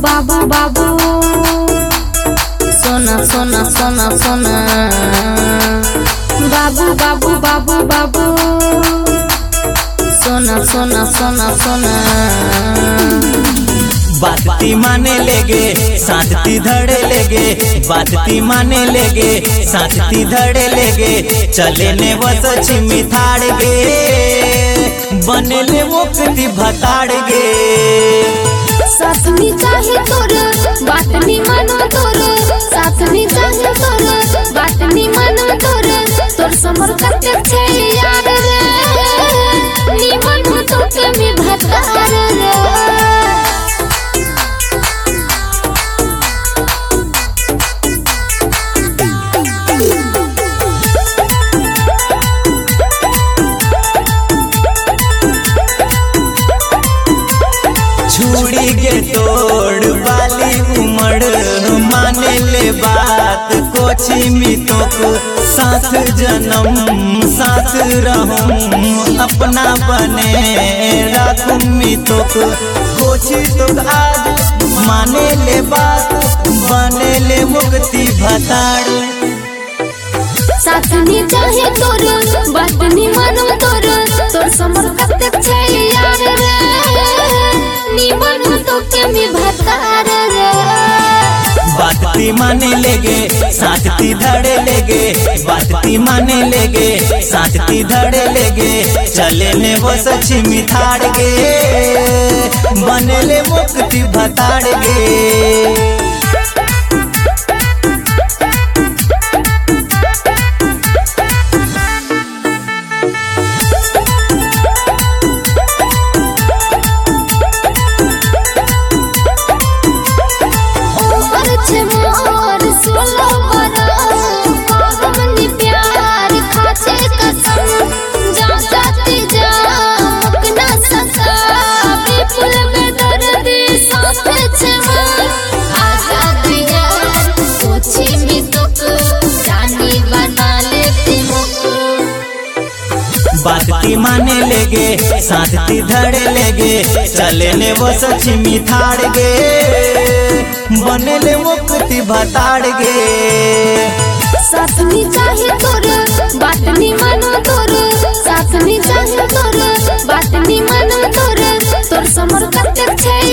बाबू बाबू सोना सोना सोना सोना बाबू बाबू बाबू बाबू सोना सोना सोना सोना। बातती माने लेगे साथती धड़े लेगे, बातती माने लेगे साथती धड़े लेगे, चले ने वस छिमी थाड़ गे बने ले मुक्ति भताड़ गे। साथ में चाहे तोर बात नहीं मानो तोर, साथ में चाहे तोर बात नहीं मानो तोर, तोर समर करते छे यार रे नी मन तो के में भतार रे। छुड़ी गे तोड़ वाली उमड़ माने ले बात कोची मितोक, साथ जन्म साथ रहूं अपना बने राखूं मितोक, कोची तो आज माने ले बात बने ले मुक्ति भताड़। साथ में चाहे तोर बात नहीं मानो तोर, तोर समर करते छे यार रे नी मन तो के में भतार रे। बातती माने लेगे साथती धड़े लेगे, बातती माने लेगे साथती धड़े लेगे, चले ने वो छिमी थाड़ गे बने ले मुक्ति भताड़ गे। बातती माने लेगे साथती धड़े लेगे, चले ने वो छिमी थाड़ गे बने ले मुक्ति भताड़ गे। साथ में चाहे तोर बात नहीं मानो तोर, साथ में चाहे तोर बात नहीं मानो तोर, तोर समर करते छे